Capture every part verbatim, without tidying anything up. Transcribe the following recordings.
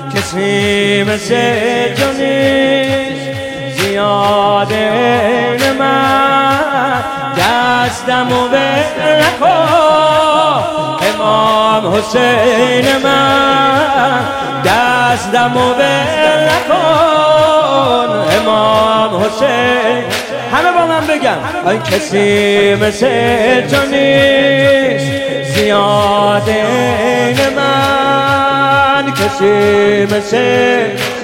کسی مثل تو نیست زیاد این من دستمو بر نکن امام حسین من دستمو بر نکن امام حسین. همه با من بگم آی کسی مثل تو نیست زیاد این من کسی مثل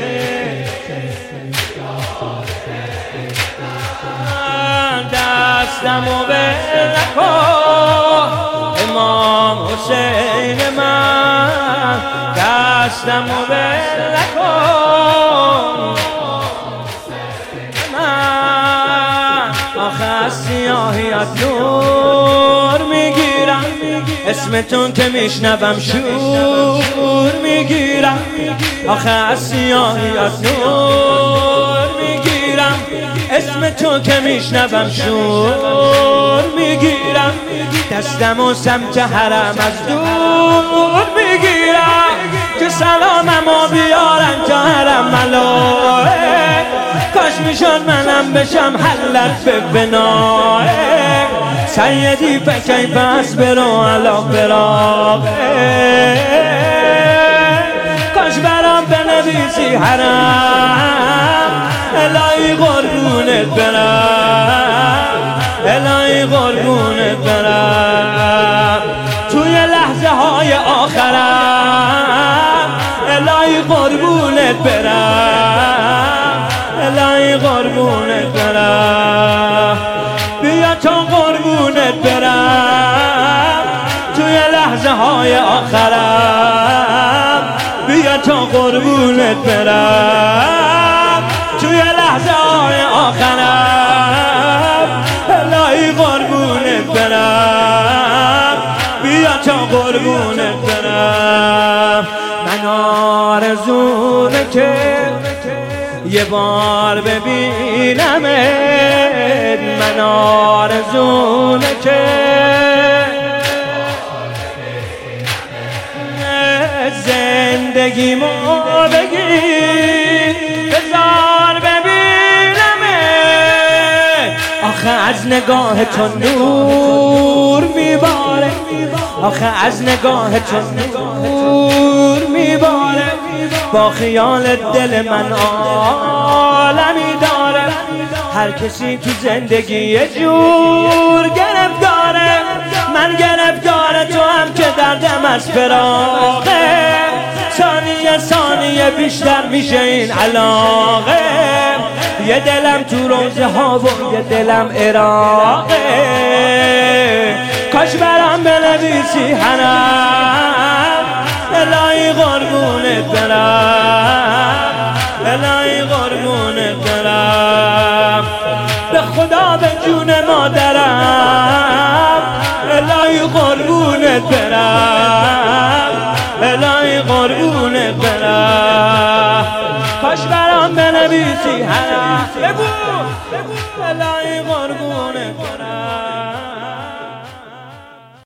دستمو بر نکن امام حسین من دستمو بر نکن من آخه از سیاهیت نور میگیرم اسمتون که میشنوم شور میگیرم آخه از سیاهیت نور میگیرم اسم تو که میشنوم شور میگیرم دستمو سمت حرم از دور میگیرم که سلاممو بیارن تا حرم ملائک کاش میشد منم بشم حلت به بنای سیدی فکی پس برو علا فراقه کاش برام بنویسی حرم الهی قربونت برم الهی قربونت برم توی لحظه های آخرم الهی قربونت برم الهی قربونت برم بیا تا قربونت برم توی لحظه های آخرم بیا تا قربونت برم توی لحظه های آخرم الهی قربونت برم بیا تا قربونت برم. من آرزومه که یه بار ببینمت من آرزومه که زندگیمو بگیر بذار ببینمت آخه از نگاه تو نور میباره آخه از نگاه تو نور میباره با خیال دل من عالمی داره هر کسی تو زندگی یه جور گرفتاره من گرفتاره تو هم که دردم از فراقه ثانیه ثانیه بیشتر میشه این علاقه یه دلم تو روزه ها و یه دلم عراقه کاش برام بنویسی حرم الهی قربونت برم الهی قربونت برم به خدا به جون مادرم الهی قربونت برم الهی قربونت برم کاش برام بنویسی حرم بگو الهی قربونت برم.